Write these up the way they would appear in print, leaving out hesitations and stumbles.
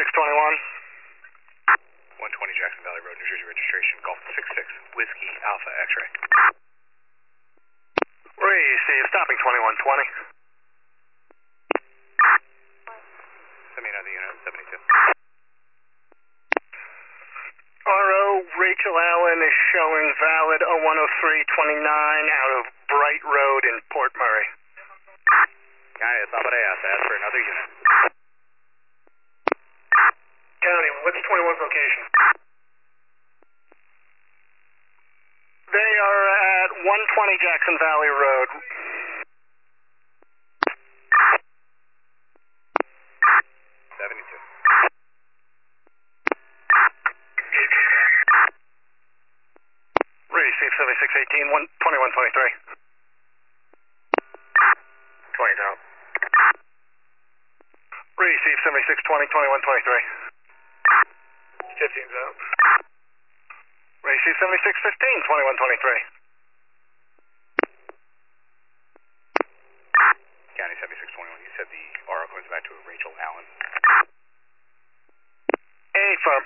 7621. 120 Jackson Valley Road, New Jersey registration, Golf 66, Whiskey Alpha X-ray. Receive, stopping 2120. Send me another unit, 72. RO Rachel Allen is showing valid 010329 out of Bright Road in Port Murray. County, that's not what I asked. I asked for another unit. County, what's 21's location? They are at 120 Jackson Valley Road. 72. Receive 7618, 2123. 20's out. Receive 7620, 2123. 15's out. Receive 7615, 2123. County 7621, you said the RO comes back to Rachel Allen. Affirm.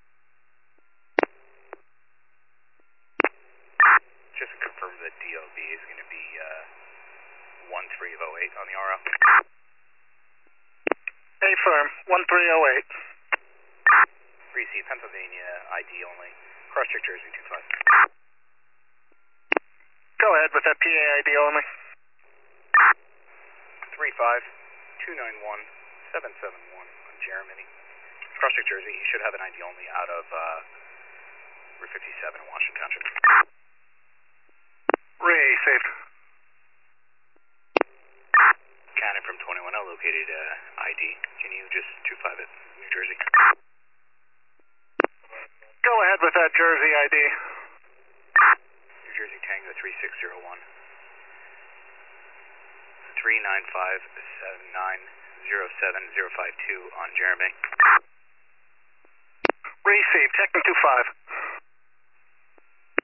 Just to confirm the DOB is going to be 1308 on the RO. Affirm, 1308. Receive Pennsylvania ID only. Cross-check Jersey 25. Go ahead with that PA ID only. 35-291-771 on Jeremy. Cross-check Jersey, he should have an ID only out of Route 57 in Washington Township. Received. Cannon from 21L located ID. Can you just 25 it, New Jersey? Go ahead with that Jersey ID. New Jersey Tango 3601. 395-7907052 on Jeremy. Receive, checking 25.